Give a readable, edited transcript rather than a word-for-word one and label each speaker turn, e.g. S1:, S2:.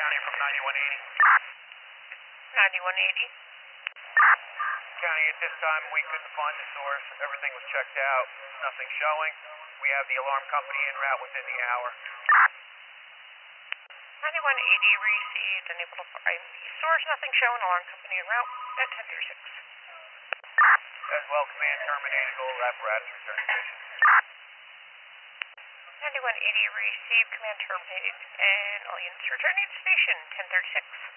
S1: County from 9180.
S2: 9180.
S1: County, at this time we couldn't find the source. Everything was checked out. Nothing showing. We have the alarm company en route within the hour.
S2: 9180 received, unable to find the source. Nothing showing. Alarm company en route at 1036.
S1: As well, command terminated. All apparatus return station.
S2: 9180 received, command terminated, and all units returning to station 1036.